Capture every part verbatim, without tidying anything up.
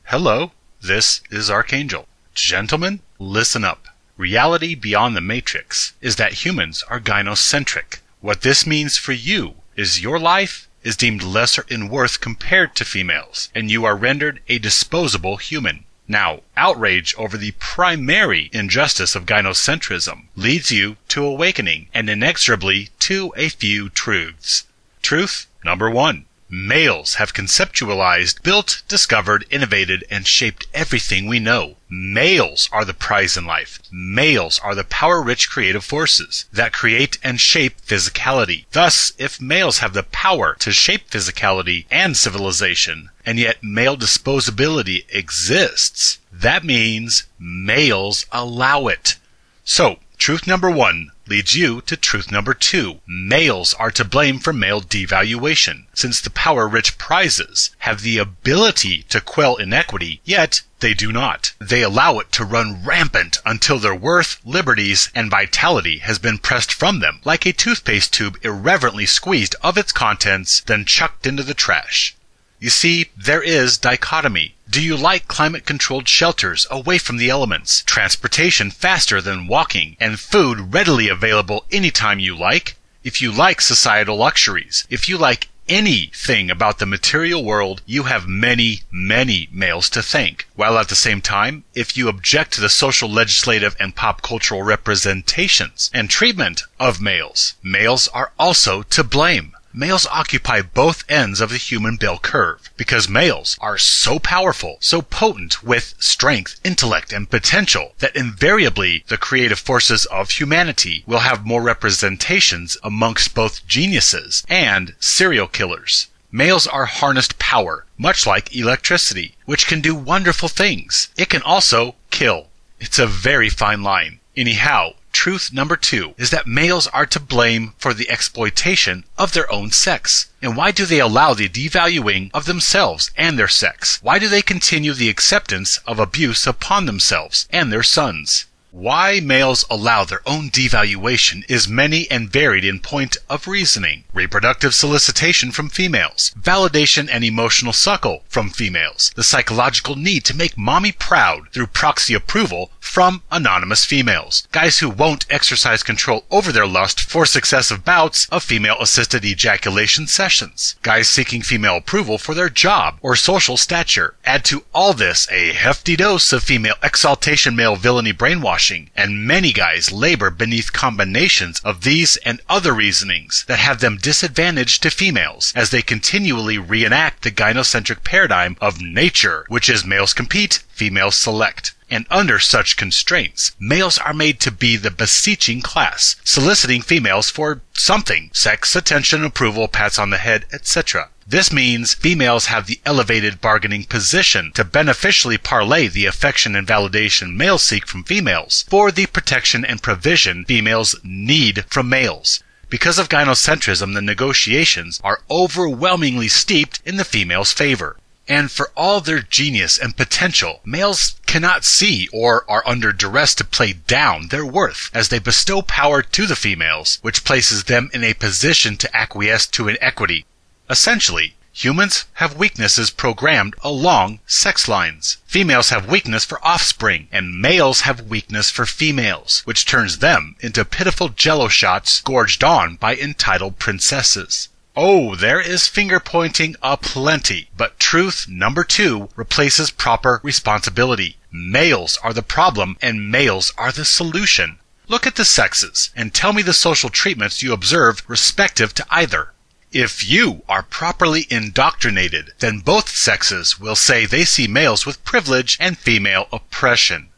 Hello, this is Archangel. Gentlemen, listen up. Reality beyond the matrix is that humans are gynocentric. What this means for you is your life is deemed lesser in worth compared to females, and you are rendered a disposable human. Now, outrage over the primary injustice of gynocentrism leads you to awakening and inexorably to a few truths. Truth number one. Males have conceptualized, built, discovered, innovated, and shaped everything we know. Males are the prize in life. Males are the power-rich creative forces that create and shape physicality. Thus, if males have the power to shape physicality and civilization, and yet male disposability exists, that means males allow it. So, truth number one leads you to truth number two. Males are to blame for male devaluation, since the power-rich prizes have the ability to quell inequity, yet they do not. They allow it to run rampant until their worth, liberties, and vitality has been pressed from them, like a toothpaste tube irreverently squeezed of its contents, then chucked into the trash. You see, there is dichotomy. Do you like climate-controlled shelters away from the elements, transportation faster than walking, and food readily available anytime you like? If you like societal luxuries, if you like anything about the material world, you have many, many males to thank. While at the same time, if you object to the social, legislative, and pop cultural representations and treatment of males, males are also to blame. Males occupy both ends of the human bell curve because males are so powerful, so potent with strength, intellect, and potential that invariably the creative forces of humanity will have more representations amongst both geniuses and serial killers. Males are harnessed power, much like electricity, which can do wonderful things. It can also kill. It's a very fine line. Anyhow, truth number two is that males are to blame for the exploitation of their own sex. And why do they allow the devaluing of themselves and their sex? Why do they continue the acceptance of abuse upon themselves and their sons? Why males allow their own devaluation is many and varied in point of reasoning. Reproductive solicitation from females, validation and emotional suckle from females, the psychological need to make mommy proud through proxy approval from anonymous females, guys who won't exercise control over their lust for successive bouts of female-assisted ejaculation sessions, guys seeking female approval for their job or social stature. Add to all this a hefty dose of female exaltation, male villainy brainwashing, and many guys labor beneath combinations of these and other reasonings that have them disadvantaged to females as they continually reenact the gynocentric paradigm of nature, which is males compete, females select. And under such constraints, males are made to be the beseeching class, soliciting females for something, sex, attention, approval, pats on the head, et cetera. This means females have the elevated bargaining position to beneficially parlay the affection and validation males seek from females for the protection and provision females need from males. Because of gynocentrism, the negotiations are overwhelmingly steeped in the female's favor. And for all their genius and potential, males cannot see or are under duress to play down their worth as they bestow power to the females, which places them in a position to acquiesce to inequity. Essentially, humans have weaknesses programmed along sex lines. Females have weakness for offspring, and males have weakness for females, which turns them into pitiful jello shots gorged on by entitled princesses. Oh, there is finger-pointing aplenty, but truth number two replaces proper responsibility. Males are the problem, and males are the solution. Look at the sexes, and tell me the social treatments you observe respective to either. If you are properly indoctrinated, then both sexes will say they see males with privilege and female oppression.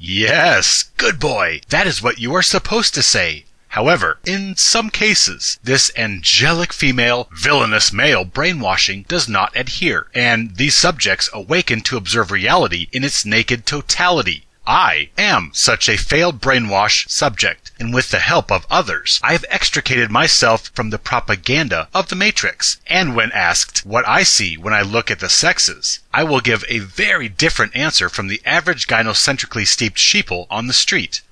Yes, good boy, that is what you are supposed to say. However, in some cases, this angelic female, villainous male brainwashing does not adhere, and these subjects awaken to observe reality in its naked totality. I am such a failed brainwash subject, and with the help of others, I have extricated myself from the propaganda of the Matrix, and when asked what I see when I look at the sexes, I will give a very different answer from the average gynocentrically steeped sheeple on the street.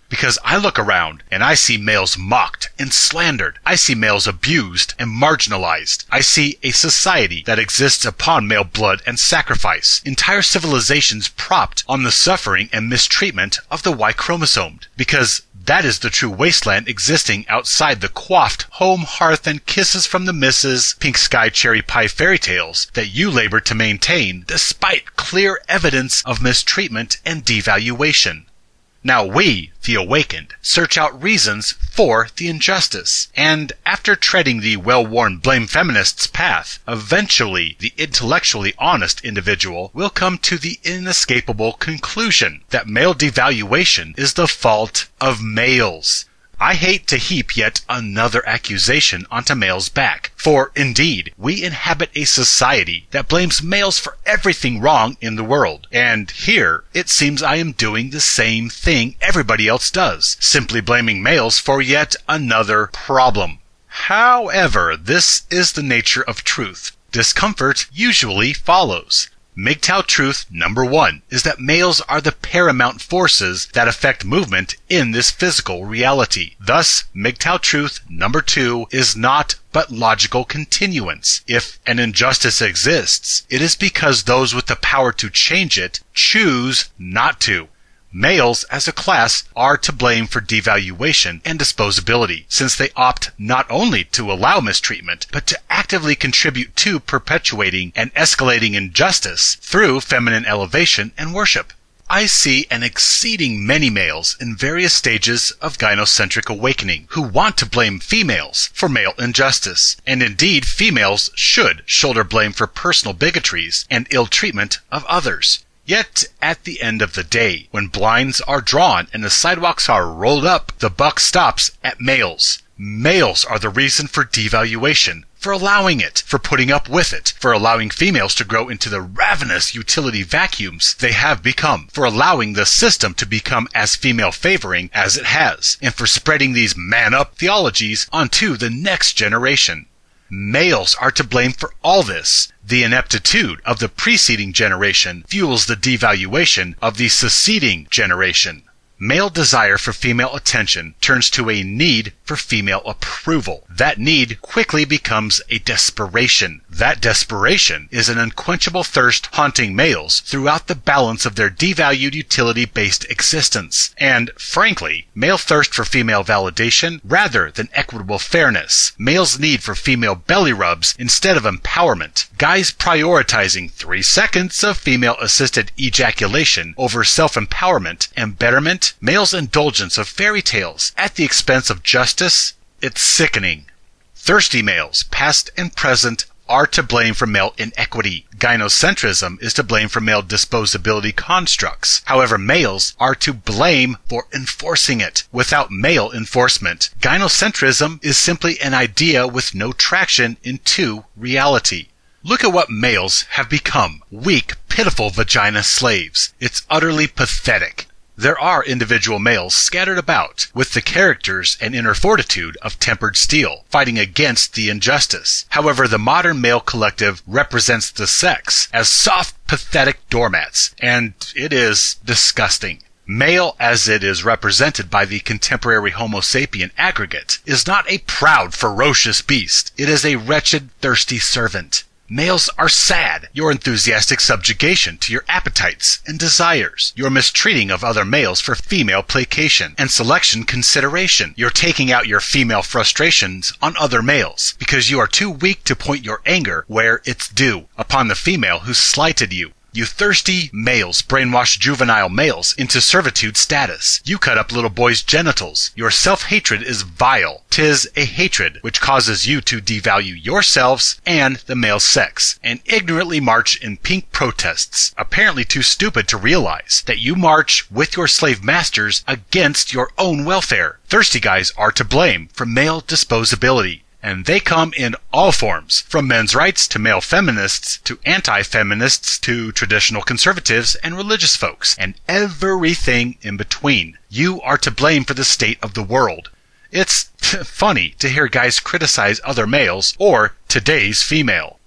Because I look around and I see males mocked and slandered. I see males abused and marginalized. I see a society that exists upon male blood and sacrifice. Entire civilizations propped on the suffering and mistreatment of the Y chromosome. Because that is the true wasteland existing outside the coiffed home, hearth, and kisses from the missus pink sky cherry pie fairy tales that you labor to maintain despite clear evidence of mistreatment and devaluation. Now we, the awakened, search out reasons for the injustice, and after treading the well-worn blame feminists path, eventually the intellectually honest individual will come to the inescapable conclusion that male devaluation is the fault of males. I hate to heap yet another accusation onto males' back, for indeed, we inhabit a society that blames males for everything wrong in the world, and here it seems I am doing the same thing everybody else does, simply blaming males for yet another problem. However, this is the nature of truth. Discomfort usually follows. M G T O W truth number one is that males are the paramount forces that affect movement in this physical reality. Thus, M G T O W truth number two is not but logical continuance. If an injustice exists, it is because those with the power to change it choose not to. Males, as a class, are to blame for devaluation and disposability, since they opt not only to allow mistreatment, but to actively contribute to perpetuating and escalating injustice through feminine elevation and worship. I see an exceeding many males in various stages of gynocentric awakening who want to blame females for male injustice, and indeed females should shoulder blame for personal bigotries and ill treatment of others. Yet, at the end of the day, when blinds are drawn and the sidewalks are rolled up, the buck stops at males. Males are the reason for devaluation, for allowing it, for putting up with it, for allowing females to grow into the ravenous utility vacuums they have become, for allowing the system to become as female-favoring as it has, and for spreading these man-up theologies onto the next generation. Males are to blame for all this. The ineptitude of the preceding generation fuels the devaluation of the succeeding generation. Male desire for female attention turns to a need for female approval. That need quickly becomes a desperation. That desperation is an unquenchable thirst haunting males throughout the balance of their devalued utility-based existence. And, frankly, male thirst for female validation rather than equitable fairness. Males' need for female belly rubs instead of empowerment. Guys prioritizing three seconds of female-assisted ejaculation over self-empowerment and betterment. Males' indulgence of fairy tales at the expense of justice. It's sickening. Thirsty males, past and present, are to blame for male inequity. Gynocentrism is to blame for male disposability constructs. However, males are to blame for enforcing it. Without male enforcement, gynocentrism is simply an idea with no traction into reality. Look at what males have become. Weak, pitiful vagina slaves. It's utterly pathetic. There are individual males scattered about with the characters and inner fortitude of tempered steel, fighting against the injustice. However, the modern male collective represents the sex as soft, pathetic doormats, and it is disgusting. Male, as it is represented by the contemporary Homo sapien aggregate, is not a proud, ferocious beast. It is a wretched, thirsty servant. Males are sad. Your enthusiastic subjugation to your appetites and desires. Your mistreating of other males for female placation and selection consideration. You're taking out your female frustrations on other males because you are too weak to point your anger where it's due, upon the female who slighted you. You thirsty males brainwash juvenile males into servitude status. You cut up little boys' genitals. Your self-hatred is vile. 'Tis a hatred which causes you to devalue yourselves and the male sex, and ignorantly march in pink protests, apparently too stupid to realize that you march with your slave masters against your own welfare. Thirsty guys are to blame for male disposability. And they come in all forms, from men's rights to male feminists to anti-feminists to traditional conservatives and religious folks, and everything in between. You are to blame for the state of the world. It's funny to hear guys criticize other males or today's female.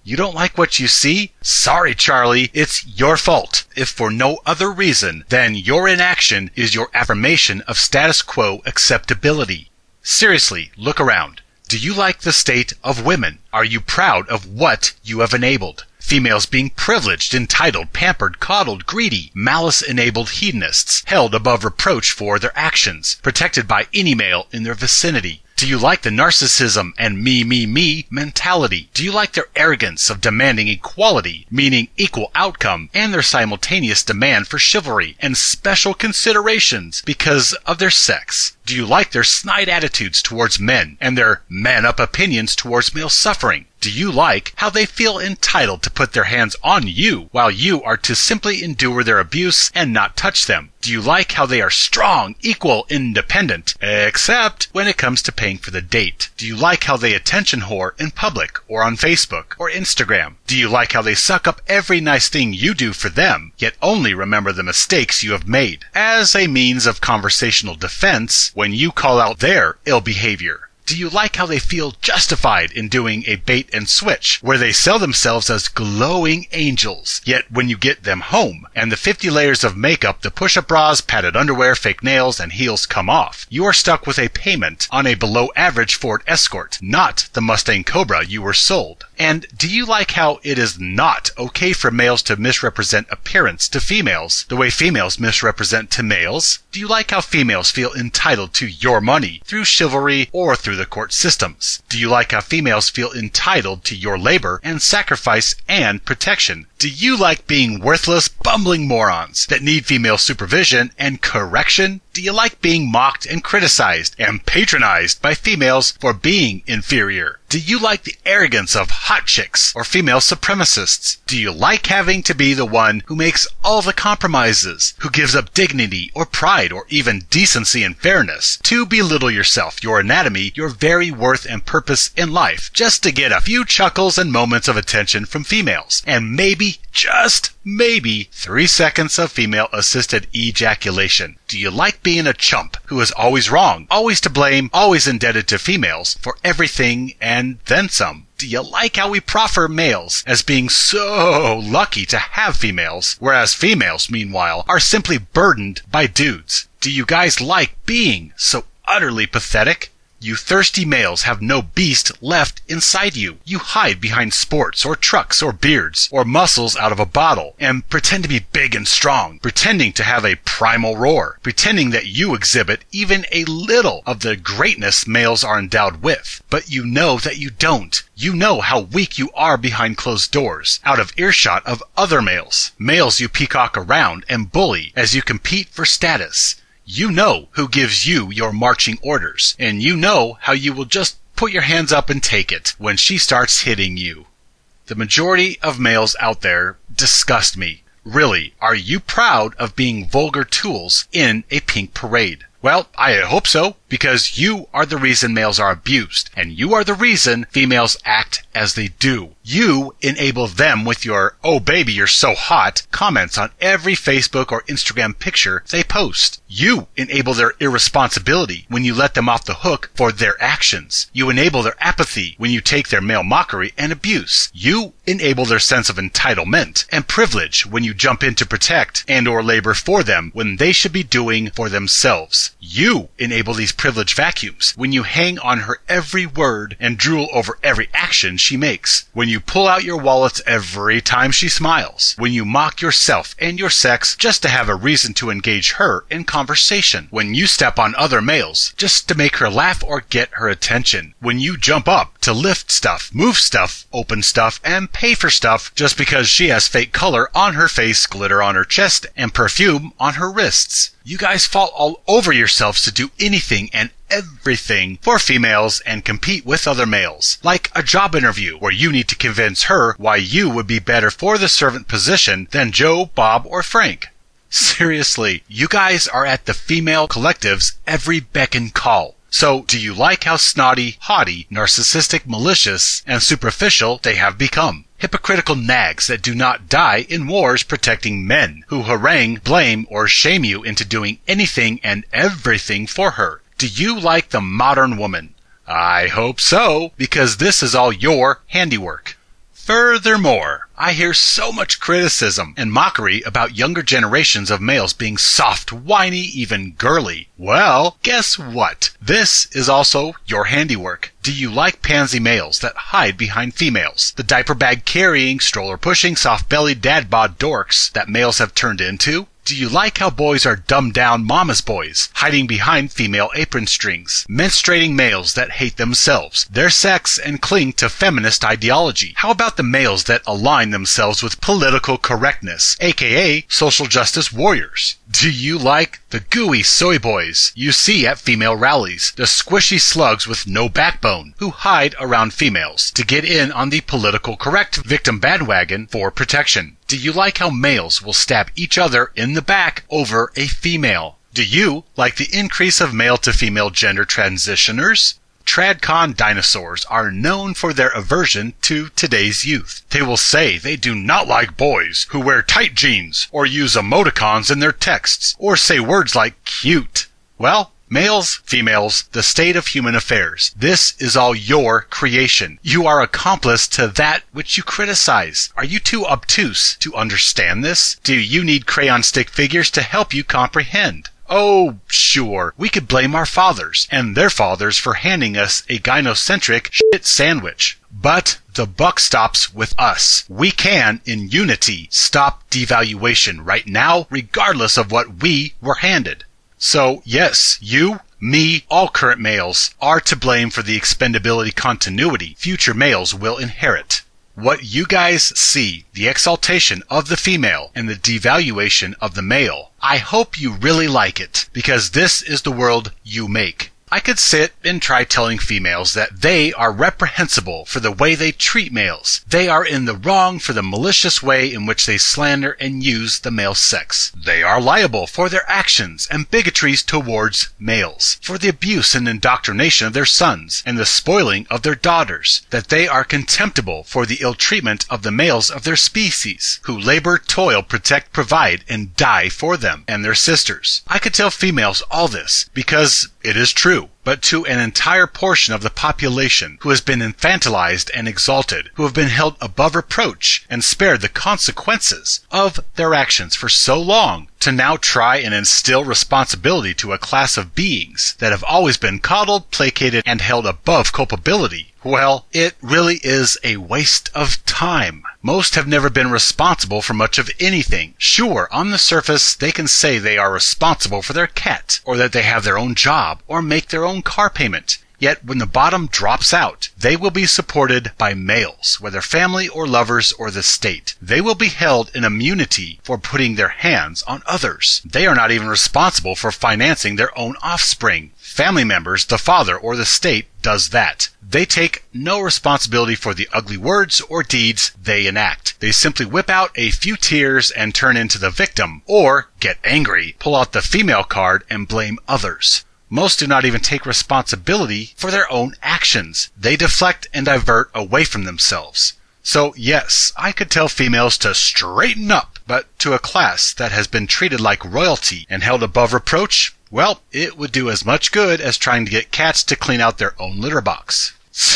You don't like what you see? Sorry, Charlie, it's your fault, if for no other reason than your inaction is your affirmation of status quo acceptability. Seriously, look around. Do you like the state of women? Are you proud of what you have enabled? Females being privileged, entitled, pampered, coddled, greedy, malice-enabled hedonists, held above reproach for their actions, protected by any male in their vicinity. Do you like the narcissism and me, me, me mentality? Do you like their arrogance of demanding equality, meaning equal outcome, and their simultaneous demand for chivalry and special considerations because of their sex? Do you like their snide attitudes towards men and their man-up opinions towards male suffering? Do you like how they feel entitled to put their hands on you while you are to simply endure their abuse and not touch them? Do you like how they are strong, equal, independent, except when it comes to paying for the date? Do you like how they attention whore in public or on Facebook or Instagram? Do you like how they suck up every nice thing you do for them, yet only remember the mistakes you have made as a means of conversational defense when you call out their ill behavior? Do you like how they feel justified in doing a bait and switch, where they sell themselves as glowing angels, yet when you get them home, and the fifty layers of makeup, the push-up bras, padded underwear, fake nails, and heels come off, you are stuck with a payment on a below-average Ford Escort, not the Mustang Cobra you were sold? And do you like how it is not okay for males to misrepresent appearance to females, the way females misrepresent to males? Do you like how females feel entitled to your money, through chivalry or through the court systems? Do you like how females feel entitled to your labor and sacrifice and protection? Do you like being worthless, bumbling morons that need female supervision and correction? Do you like being mocked and criticized and patronized by females for being inferior? Do you like the arrogance of hot chicks or female supremacists? Do you like having to be the one who makes all the compromises, who gives up dignity or pride or even decency and fairness to belittle yourself, your anatomy, your very worth and purpose in life, just to get a few chuckles and moments of attention from females, and maybe, just maybe, three seconds of female-assisted ejaculation? Do you like being a chump who is always wrong, always to blame, always indebted to females for everything and then some? Do you like how we proffer males as being so lucky to have females, whereas females, meanwhile, are simply burdened by dudes? Do you guys like being so utterly pathetic? You thirsty males have no beast left inside you. You hide behind sports or trucks or beards or muscles out of a bottle and pretend to be big and strong, pretending to have a primal roar, pretending that you exhibit even a little of the greatness males are endowed with. But you know that you don't. You know how weak you are behind closed doors, out of earshot of other males. Males you peacock around and bully as you compete for status. You know who gives you your marching orders, and you know how you will just put your hands up and take it when she starts hitting you. The majority of males out there disgust me. Really, are you proud of being vulgar tools in a pink parade? Well, I hope so, because you are the reason males are abused, and you are the reason females act as they do. You enable them with your, "oh baby, you're so hot," comments on every Facebook or Instagram picture they post. You enable their irresponsibility when you let them off the hook for their actions. You enable their apathy when you take their male mockery and abuse. You enable their sense of entitlement and privilege when you jump in to protect and or labor for them when they should be doing for themselves. You enable these privilege vacuums when you hang on her every word and drool over every action she makes, when you pull out your wallets every time she smiles, when you mock yourself and your sex just to have a reason to engage her in conversation, when you step on other males just to make her laugh or get her attention, when you jump up to lift stuff, move stuff, open stuff, and pay for stuff just because she has fake color on her face, glitter on her chest, and perfume on her wrists. You guys fall all over yourselves to do anything and everything for females and compete with other males, like a job interview where you need to convince her why you would be better for the servant position than Joe, Bob, or Frank. Seriously, you guys are at the female collective's every beck and call. So, do you like how snotty, haughty, narcissistic, malicious, and superficial they have become? Hypocritical nags that do not die in wars protecting men, who harangue, blame, or shame you into doing anything and everything for her. Do you like the modern woman? I hope so, because this is all your handiwork. Furthermore, I hear so much criticism and mockery about younger generations of males being soft, whiny, even girly. Well, guess what? This is also your handiwork. Do you like pansy males that hide behind females? The diaper bag carrying, stroller pushing, soft-bellied dad bod dorks that males have turned into? Do you like how boys are dumbed down mama's boys, hiding behind female apron strings? Menstruating males that hate themselves, their sex, and cling to feminist ideology? How about the males that align themselves with political correctness, aka social justice warriors? Do you like the gooey soy boys you see at female rallies, the squishy slugs with no backbone who hide around females to get in on the political correct victim bandwagon for protection? Do you like how males will stab each other in the back over a female? Do you like the increase of male to female gender transitioners? TradCon dinosaurs are known for their aversion to today's youth. They will say they do not like boys who wear tight jeans or use emoticons in their texts or say words like cute. Well, males, females, the state of human affairs. This is all your creation. You are accomplice to that which you criticize. Are you too obtuse to understand this? Do you need crayon stick figures to help you comprehend? Oh, sure, we could blame our fathers and their fathers for handing us a gynocentric shit sandwich. But the buck stops with us. We can, in unity, stop devaluation right now, regardless of what we were handed. So, yes, you, me, all current males are to blame for the expendability continuity future males will inherit. What you guys see, the exaltation of the female and the devaluation of the male, I hope you really like it, because this is the world you make. I could sit and try telling females that they are reprehensible for the way they treat males. They are in the wrong for the malicious way in which they slander and use the male sex. They are liable for their actions and bigotries towards males, for the abuse and indoctrination of their sons and the spoiling of their daughters. That they are contemptible for the ill treatment of the males of their species, who labor, toil, protect, provide, and die for them and their sisters. I could tell females all this because it is true. But to an entire portion of the population who has been infantilized and exalted, who have been held above reproach and spared the consequences of their actions for so long, to now try and instill responsibility to a class of beings that have always been coddled, placated, and held above culpability, well, it really is a waste of time. Most have never been responsible for much of anything. Sure, on the surface, they can say they are responsible for their cat, or that they have their own job, or make their own car payment. Yet when the bottom drops out, they will be supported by males, whether family or lovers or the state. They will be held in immunity for putting their hands on others. They are not even responsible for financing their own offspring. Family members, the father or the state, does that. They take no responsibility for the ugly words or deeds they enact. They simply whip out a few tears and turn into the victim, or get angry, pull out the female card, and blame others. Most do not even take responsibility for their own actions. They deflect and divert away from themselves. So yes, I could tell females to straighten up, but to a class that has been treated like royalty and held above reproach, well, it would do as much good as trying to get cats to clean out their own litter box.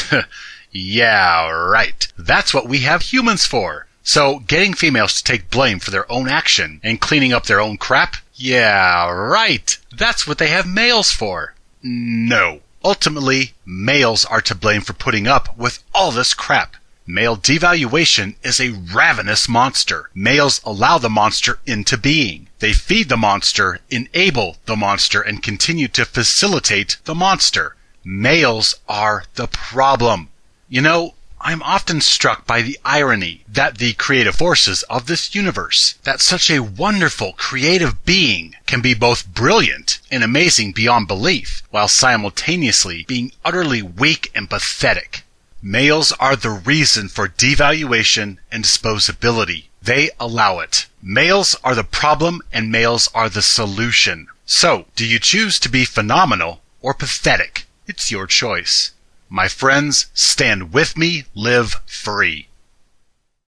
Yeah, right. That's what we have humans for. So getting females to take blame for their own action and cleaning up their own crap? Yeah, right. That's what they have males for. No. Ultimately, males are to blame for putting up with all this crap. Male devaluation is a ravenous monster. Males allow the monster into being. They feed the monster, enable the monster, and continue to facilitate the monster. Males are the problem. You know, I'm often struck by the irony that the creative forces of this universe, that such a wonderful creative being can be both brilliant and amazing beyond belief, while simultaneously being utterly weak and pathetic. Males are the reason for devaluation and disposability. They allow it. Males are the problem and males are the solution. So, do you choose to be phenomenal or pathetic? It's your choice. My friends, stand with me, live free.